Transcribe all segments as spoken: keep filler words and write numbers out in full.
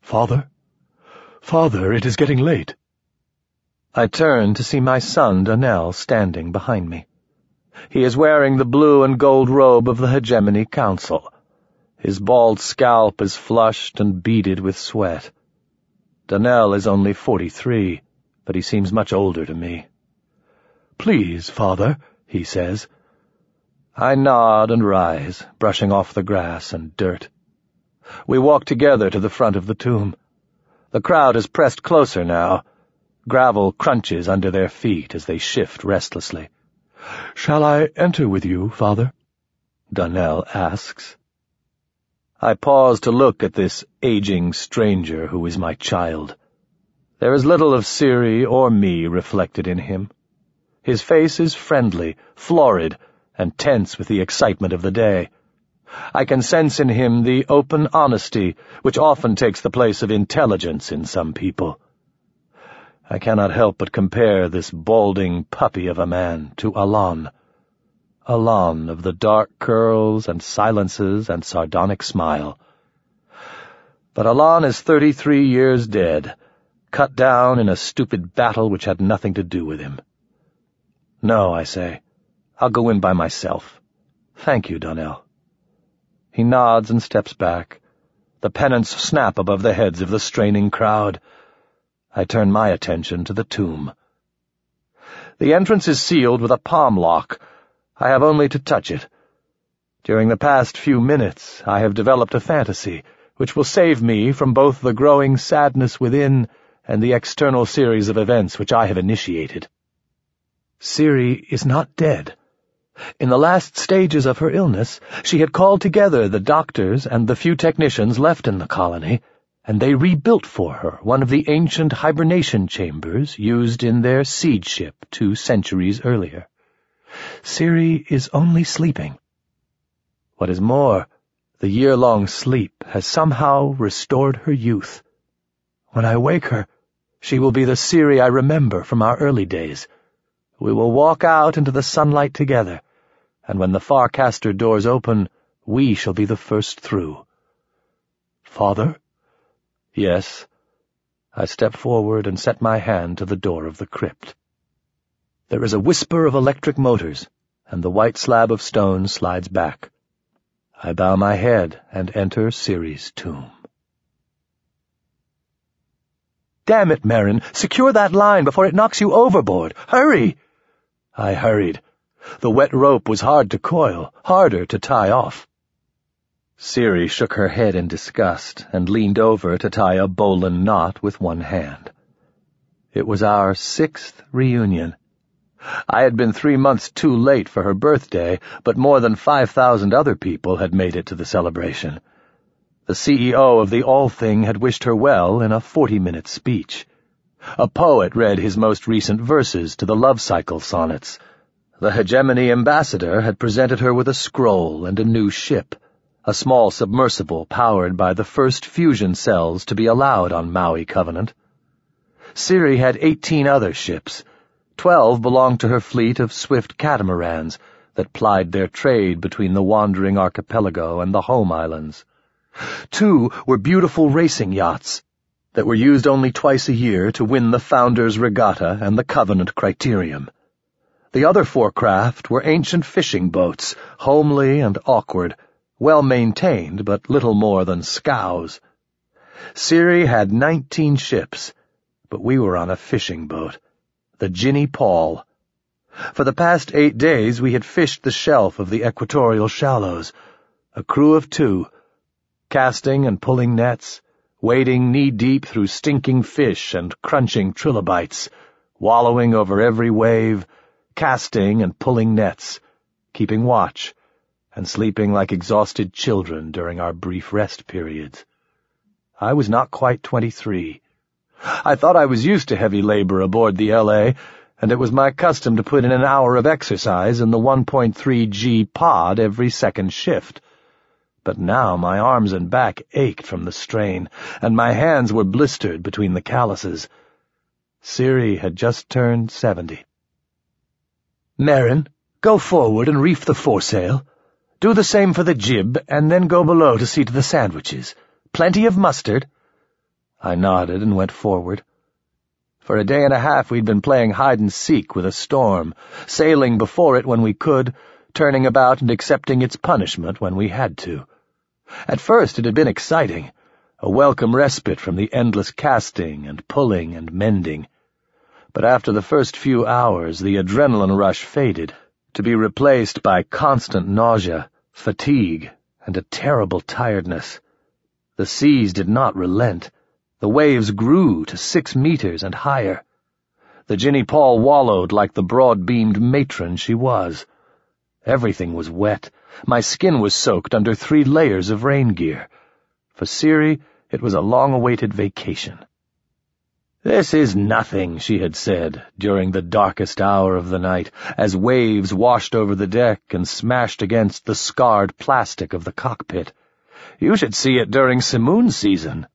Father? Father, it is getting late. I turned to see my son Donnell standing behind me. He is wearing the blue and gold robe of the Hegemony Council. His bald scalp is flushed and beaded with sweat. Donnell is only forty-three, but he seems much older to me. "Please, Father," he says. I nod and rise, brushing off the grass and dirt. We walk together to the front of the tomb. The crowd is pressed closer now. Gravel crunches under their feet as they shift restlessly. "Shall I enter with you, Father?" Donnell asks. I pause to look at this aging stranger who is my child. There is little of Ciri or me reflected in him. His face is friendly, florid, and tense with the excitement of the day. I can sense in him the open honesty which often takes the place of intelligence in some people. I cannot help but compare this balding puppy of a man to Alon. Alon of the dark curls and silences and sardonic smile. But Alon is thirty-three years dead, cut down in a stupid battle which had nothing to do with him. "No," I say. "I'll go in by myself. Thank you, Donnell." He nods and steps back. The pennants snap above the heads of the straining crowd. I turn my attention to the tomb. The entrance is sealed with a palm lock. I have only to touch it. During the past few minutes, I have developed a fantasy which will save me from both the growing sadness within and the external series of events which I have initiated. Ciri is not dead. In the last stages of her illness, she had called together the doctors and the few technicians left in the colony, and they rebuilt for her one of the ancient hibernation chambers used in their siege ship two centuries earlier. Ciri is only sleeping. What is more, the year-long sleep has somehow restored her youth. When I wake her, she will be the Ciri I remember from our early days. We will walk out into the sunlight together, and when the Farcaster doors open, we shall be the first through. "Father?" "Yes." I step forward and set my hand to the door of the crypt. There is a whisper of electric motors, and the white slab of stone slides back. I bow my head and enter Ciri's tomb. "Damn it, Merrin! Secure that line before it knocks you overboard! Hurry!" I hurried. The wet rope was hard to coil, harder to tie off. Ciri shook her head in disgust and leaned over to tie a bowline knot with one hand. It was our sixth reunion. I had been three months too late for her birthday, but more than five thousand other people had made it to the celebration. The C E O of the All-Thing had wished her well in a forty-minute speech. A poet read his most recent verses to the love cycle sonnets. The Hegemony ambassador had presented her with a scroll and a new ship, a small submersible powered by the first fusion cells to be allowed on Maui Covenant. Ciri had eighteen other ships. Twelve belonged to her fleet of swift catamarans that plied their trade between the wandering archipelago and the home islands. Two were beautiful racing yachts that were used only twice a year to win the Founders' Regatta and the Covenant Criterium. The other four craft were ancient fishing boats, homely and awkward, well-maintained but little more than scows. Ciri had nineteen ships, but we were on a fishing boat, the Ginny Paul. For the past eight days we had fished the shelf of the equatorial shallows, a crew of two, casting and pulling nets, wading knee-deep through stinking fish and crunching trilobites, wallowing over every wave, casting and pulling nets, keeping watch, and sleeping like exhausted children during our brief rest periods. I was not quite twenty-three. I thought I was used to heavy labor aboard the L A, and it was my custom to put in an hour of exercise in the one point three G pod every second shift. But now my arms and back ached from the strain, and my hands were blistered between the calluses. Ciri had just turned seventy. "Merrin, go forward and reef the foresail. Do the same for the jib, and then go below to see to the sandwiches. Plenty of mustard?" I nodded and went forward. For a day and a half we'd been playing hide-and-seek with a storm, sailing before it when we could, turning about and accepting its punishment when we had to. At first it had been exciting, a welcome respite from the endless casting and pulling and mending. But after the first few hours the adrenaline rush faded, to be replaced by constant nausea, fatigue, and a terrible tiredness. The seas did not relent. The waves grew to six meters and higher. The Ginny Paul wallowed like the broad-beamed matron she was. Everything was wet. My skin was soaked under three layers of rain gear. For Ciri, it was a long-awaited vacation. "This is nothing," she had said, during the darkest hour of the night, as waves washed over the deck and smashed against the scarred plastic of the cockpit. "You should see it during simoon season."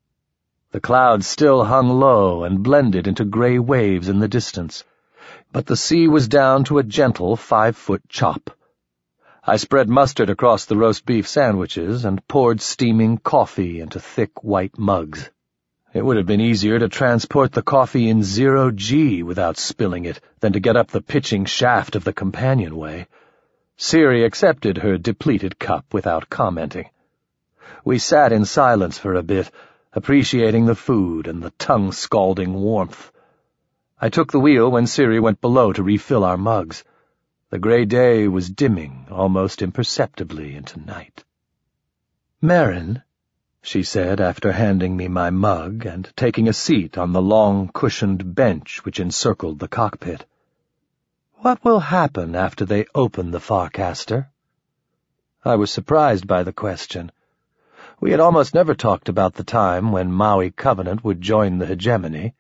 The clouds still hung low and blended into gray waves in the distance, but the sea was down to a gentle five-foot chop. I spread mustard across the roast beef sandwiches and poured steaming coffee into thick white mugs. It would have been easier to transport the coffee in zero G without spilling it than to get up the pitching shaft of the companionway. Ciri accepted her depleted cup without commenting. We sat in silence for a bit, appreciating the food and the tongue-scalding warmth. I took the wheel when Ciri went below to refill our mugs. The gray day was dimming almost imperceptibly into night. "Merrin," she said after handing me my mug and taking a seat on the long, cushioned bench which encircled the cockpit. "What will happen after they open the Farcaster?" I was surprised by the question. We had almost never talked about the time when Maui Covenant would join the hegemony.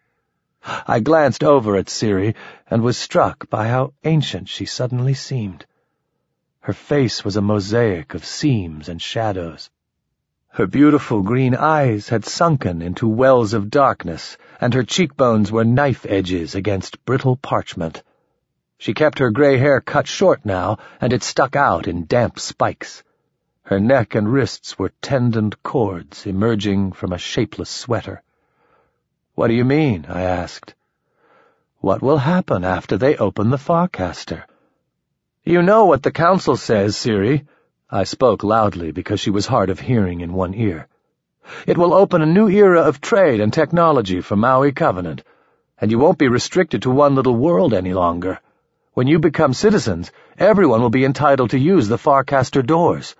I glanced over at Ciri and was struck by how ancient she suddenly seemed. Her face was a mosaic of seams and shadows. Her beautiful green eyes had sunken into wells of darkness, and her cheekbones were knife edges against brittle parchment. She kept her gray hair cut short now, and it stuck out in damp spikes. Her neck and wrists were tendoned cords emerging from a shapeless sweater. "What do you mean?" I asked. "What will happen after they open the Farcaster?" "You know what the Council says, Ciri." I spoke loudly because she was hard of hearing in one ear. "It will open a new era of trade and technology for Maui Covenant, and you won't be restricted to one little world any longer. When you become citizens, everyone will be entitled to use the Farcaster doors."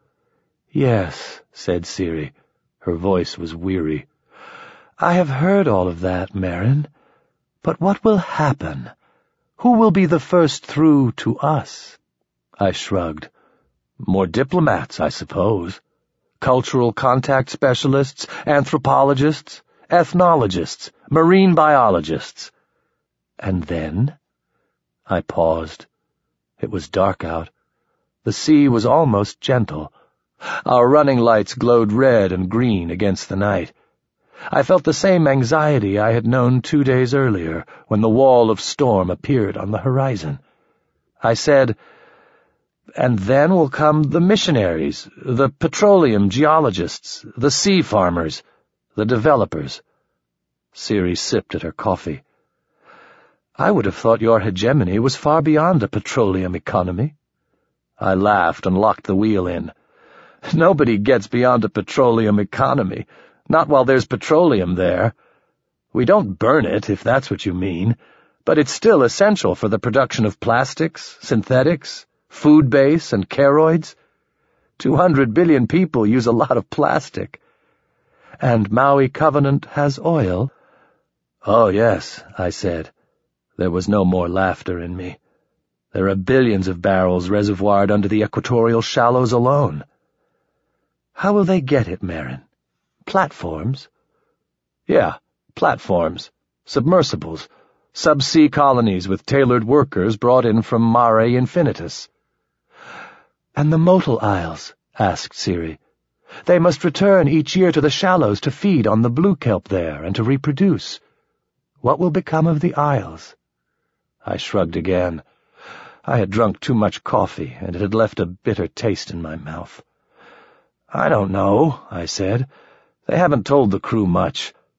"Yes," said Ciri. Her voice was weary. "I have heard all of that, Merrin. But what will happen? Who will be the first through to us?" I shrugged. "More diplomats, I suppose. Cultural contact specialists, anthropologists, ethnologists, marine biologists." "And then?" I paused. It was dark out. The sea was almost gentle. Our running lights glowed red and green against the night. I felt the same anxiety I had known two days earlier, when the wall of storm appeared on the horizon. I said, "And then will come the missionaries, the petroleum geologists, the sea farmers, the developers." Ciri sipped at her coffee. "I would have thought your hegemony was far beyond a petroleum economy." I laughed and locked the wheel in. "Nobody gets beyond a petroleum economy, not while there's petroleum there. We don't burn it, if that's what you mean, but it's still essential for the production of plastics, synthetics, food base, and keroids. Two hundred billion people use a lot of plastic." "And Maui Covenant has oil?" "Oh, yes," I said. There was no more laughter in me. "There are billions of barrels reservoired under the equatorial shallows alone." "How will they get it, Merrin? Platforms?" "Yeah, platforms. Submersibles. Sub-sea colonies with tailored workers brought in from Mare Infinitus." "And the motile isles?" asked Ciri. "They must return each year to the shallows to feed on the blue kelp there and to reproduce. What will become of the isles?" I shrugged again. I had drunk too much coffee, and it had left a bitter taste in my mouth. "I don't know," I said. "They haven't told the crew much.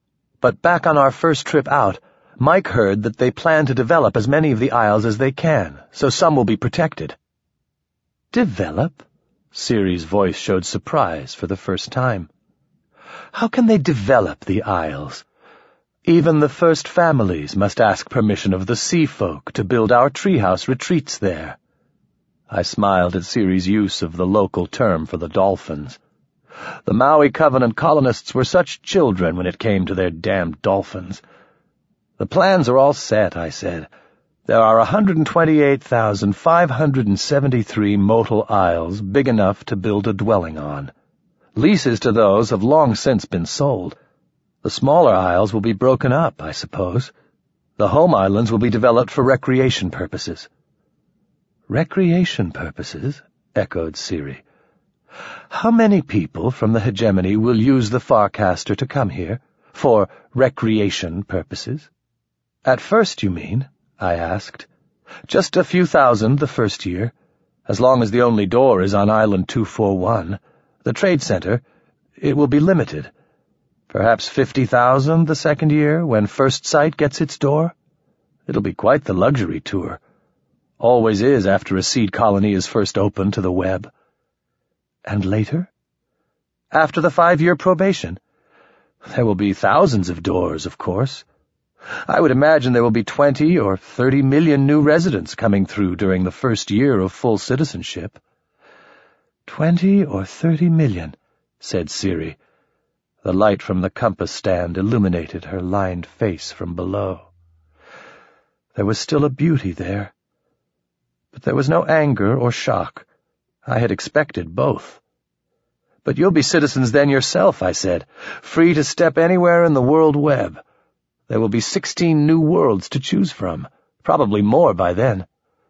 But back on our first trip out, Mike heard that they plan to develop as many of the isles as they can, so some will be protected. Develop? Ciri's voice showed surprise for the first time. How can they develop the isles? Even the first families must ask permission of the sea folk to build our treehouse retreats there. I smiled at Ciri's use of the local term for the dolphins. The Maui Covenant colonists were such children when it came to their damned dolphins. The plans are all set, I said. There are one hundred twenty-eight thousand five hundred seventy-three motile isles big enough to build a dwelling on. Leases to those have long since been sold. The smaller isles will be broken up, I suppose. The home islands will be developed for recreation purposes. Recreation purposes? Echoed Ciri. How many people from the hegemony will use the Farcaster to come here, for recreation purposes? At first, you mean? I asked. Just a few thousand the first year, as long as the only door is on Island two forty-one. The trade center, it will be limited. Perhaps fifty thousand the second year, when First Sight gets its door. It'll be quite the luxury tour. Always is after a seed colony is first opened to the web. And later? After the five-year probation. There will be thousands of doors, of course. I would imagine there will be twenty or thirty million new residents coming through during the first year of full citizenship. Twenty or thirty million, said Ciri. The light from the compass stand illuminated her lined face from below. There was still a beauty there. But there was no anger or shock. I had expected both. But you'll be citizens then yourself, I said, free to step anywhere in the world web. There will be sixteen new worlds to choose from, probably more by then.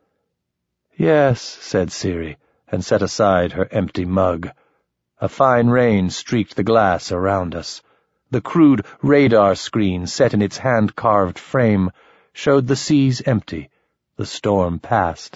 Yes, said Ciri, and set aside her empty mug. A fine rain streaked the glass around us. The crude radar screen set in its hand-carved frame showed the seas empty, the storm past.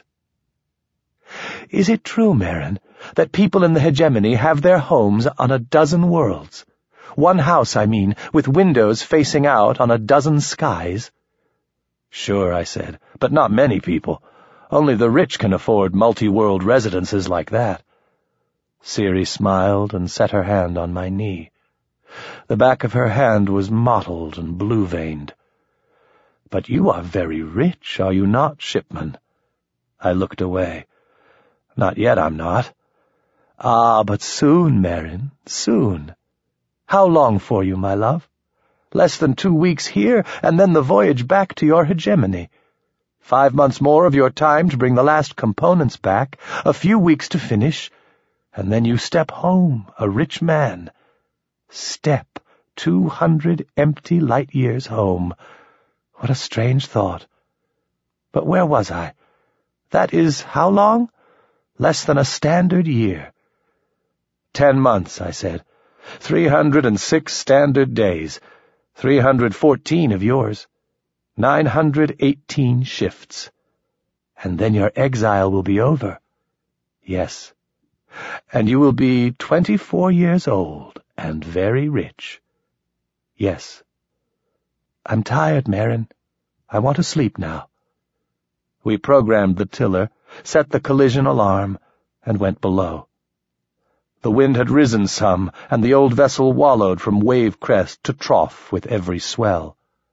Is it true, Merrin, that people in the hegemony have their homes on a dozen worlds? One house, I mean, with windows facing out on a dozen skies? Sure, I said, but not many people. Only the rich can afford multi-world residences like that. Ciri smiled and set her hand on my knee. The back of her hand was mottled and blue-veined. But you are very rich, are you not, shipman? I looked away. Not yet, I'm not. Ah, but soon, Merrin, soon. How long for you, my love? Less than two weeks here, and then the voyage back to your hegemony. Five months more of your time to bring the last components back, a few weeks to finish, and then you step home, a rich man. Step two hundred empty light-years home. What a strange thought. But where was I? That is how long? Less than a standard year. Ten months, I said. Three hundred and six standard days. Three hundred fourteen of yours. Nine hundred eighteen shifts. And then your exile will be over. Yes. And you will be twenty-four years old and very rich. Yes. I'm tired, Merrin. I want to sleep now. We programmed the tiller, set the collision alarm, and went below. The wind had risen some, and the old vessel wallowed from wave crest to trough with every swell.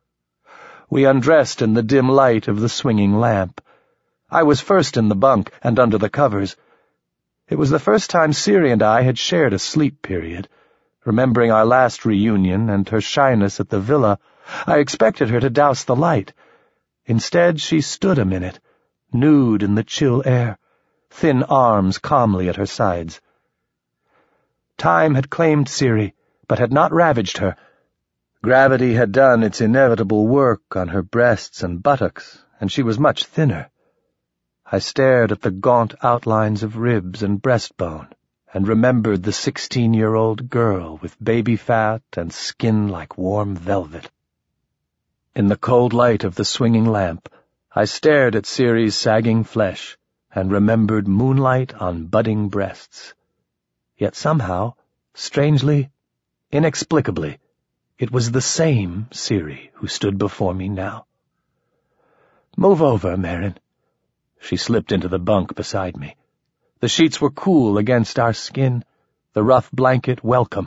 We undressed in the dim light of the swinging lamp. I was first in the bunk and under the covers. It was the first time Ciri and I had shared a sleep period. Remembering our last reunion and her shyness at the villa, I expected her to douse the light. Instead, she stood a minute, nude in the chill air, thin arms calmly at her sides. Time had claimed Ciri, but had not ravaged her. Gravity had done its inevitable work on her breasts and buttocks, and she was much thinner. I stared at the gaunt outlines of ribs and breastbone, and remembered the sixteen-year-old girl with baby fat and skin like warm velvet. In the cold light of the swinging lamp, I stared at Ciri's sagging flesh, and remembered moonlight on budding breasts. Yet somehow, strangely, inexplicably, It was the same Ciri who stood before me now. "Move over, Merrin." She slipped into the bunk beside me. The sheets were cool against our skin, the rough blanket welcome.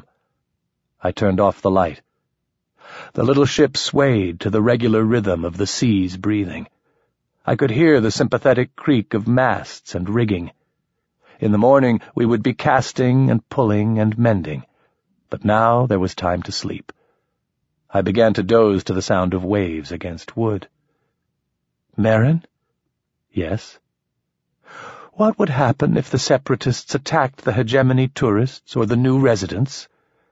I turned off the light. The little ship swayed to the regular rhythm of the sea's breathing. I could hear the sympathetic creak of masts and rigging. In the morning we would be casting and pulling and mending, but now there was time to sleep. I began to doze to the sound of waves against wood. "Merrin?" "Yes?" "What would happen if the Separatists attacked the Hegemony tourists or the new residents?"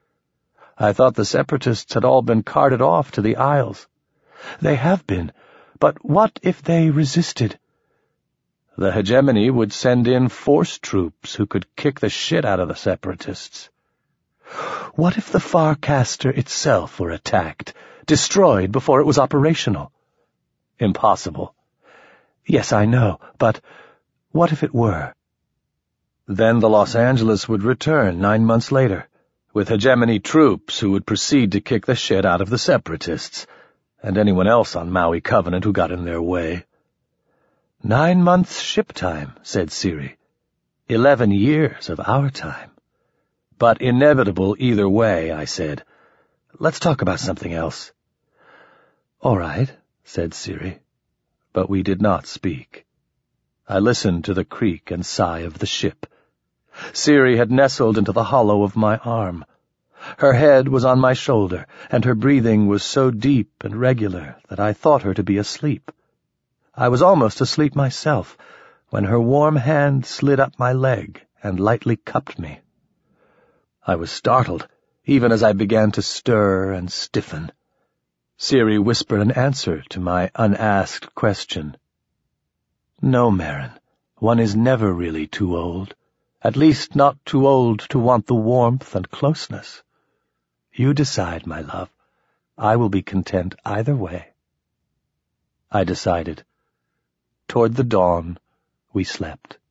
"I thought the Separatists had all been carted off to the Isles." "They have been, but what if they resisted?" "The Hegemony would send in force troops who could kick the shit out of the Separatists." "What if the Farcaster itself were attacked, destroyed before it was operational?" "Impossible." "Yes, I know, but what if it were?" "Then the Los Angeles would return nine months later, with Hegemony troops who would proceed to kick the shit out of the Separatists, and anyone else on Maui Covenant who got in their way." "Nine months ship time," said Ciri. "Eleven years of our time." "But inevitable either way," I said. "Let's talk about something else." "All right," said Ciri. But we did not speak. I listened to the creak and sigh of the ship. Ciri had nestled into the hollow of my arm. Her head was on my shoulder, and her breathing was so deep and regular that I thought her to be asleep. I was almost asleep myself, when her warm hand slid up my leg and lightly cupped me. I was startled, even as I began to stir and stiffen. Ciri whispered an answer to my unasked question. "No, Merrin, one is never really too old, at least not too old to want the warmth and closeness. You decide, my love. I will be content either way." I decided. Toward the dawn, we slept.